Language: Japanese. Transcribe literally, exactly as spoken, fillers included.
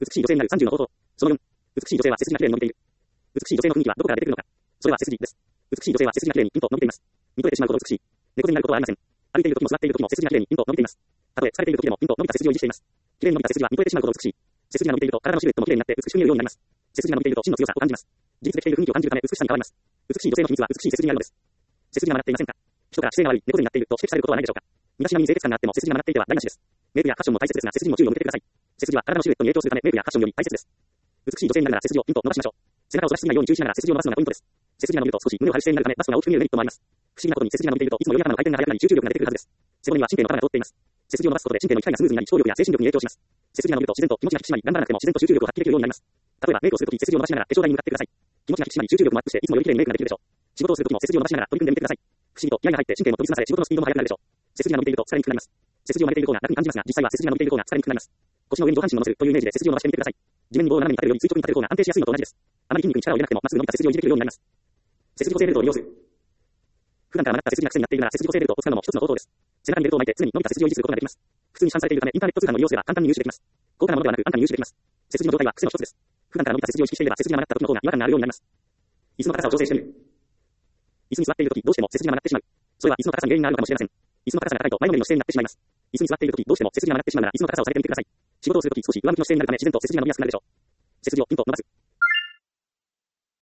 美しい女性になるさんじゅうの方法。そのよん、美しい女性は背筋が綺麗に伸びている。美しい女性の雰囲気はどこから出てくるのか。それは背筋です。美しい女性は背筋が綺麗にピンと伸びています。見とれてしまうほど美しい。猫背になることはありません。歩いている時も座っている時も背筋が綺麗にピンと伸びています。たとえ疲れている時でもピンと伸びた背筋を維持しています。綺麗に伸びた背筋は見とれてしまうほど美しい。背筋が伸びていると体のシルエットも綺麗になって美しく見えるようになります。背筋が伸びていると真の強さを感じます。自立できている雰囲気を感じるため美しさに変わります。美しい女性の秘密は美しい背筋にあるのです。背筋が曲がっていませんか。人から姿勢が悪い、猫背になっていると指摘されることはないでしょうか。身だしなみに清潔感があっても背筋が曲がっていては台無しです。メイクやファッションも大切ですが背筋にも注意を向けてください。背筋は体のシルエットに影響するためメイクやファッションより大切です。美しい女性になるなら背筋をピンと伸ばしましょう。背中を反らしすぎないように注意しながら背筋を伸ばすのがポイントです。背筋が伸びると少し胸を張る姿勢になるためバストが大きく見えるメリットもあります。不思議なことに背筋が伸びているといつもより頭の回転が速くなり集中力が出てくるはずです。背骨には神経の束が通っています。背筋を伸ばすことで神経の機械がスムーズになり思考力や精神力に影響します。背筋が伸びると自然と気持ちが引き締まり頑張らなくても自然と集中力を発揮できるようになります。例えばメイクをするとき背筋を伸ばしながら化粧台に向かってください。気持ちが引き締まり集中力もアップしていつもより綺麗にメイクができるでしょう。仕事をするときも背筋を伸ばしながら取り組んでみてください。不思議と気合が入って神経も飛びつまされ仕事のスピードも速くなるでしょう。背筋が伸びていると疲れにくくなります。背筋を曲げている方が楽に感じますが実際は背筋が伸びている方が疲れにくくなります。腰の上に上半身を乗せるというイメージで背筋を伸ばしてみてください。地面に棒を斜めに立てるより垂直に立てる方が安定しやすいのと同じです。あまり筋肉に力を入れなくてもまっすぐ伸びた背筋を維持できるようになります。背筋補正ベルトを利用する。普段から曲がった背筋が癖になっているなら背筋補正ベルトを使うのも一つの方法です。背中にベルトを巻いて常に伸びた背筋を維持することができます。普通に市販されているためインターネット通販を利用すれば簡単に入手できます。高価なものではなく安価に入手できます。背筋の状態は癖の一つです。普段から伸びた背筋を意識していれば背筋が曲がった時の方が違和感があるようになります。椅子の高さを調整してみる。椅子に座っている時どうしても背筋が曲がってしまう。それは椅子の高さに原因があるのかもしれません。椅子の高さが高いと前のめりの姿勢になってしまいます。椅子に座っている時どうしても背筋が曲がってしまうなら椅子の高さを下げてみてください。仕事をするとき少し上向きの姿勢になるため自然と背筋が伸びやすくなるでしょう。背筋をピンと伸ばす。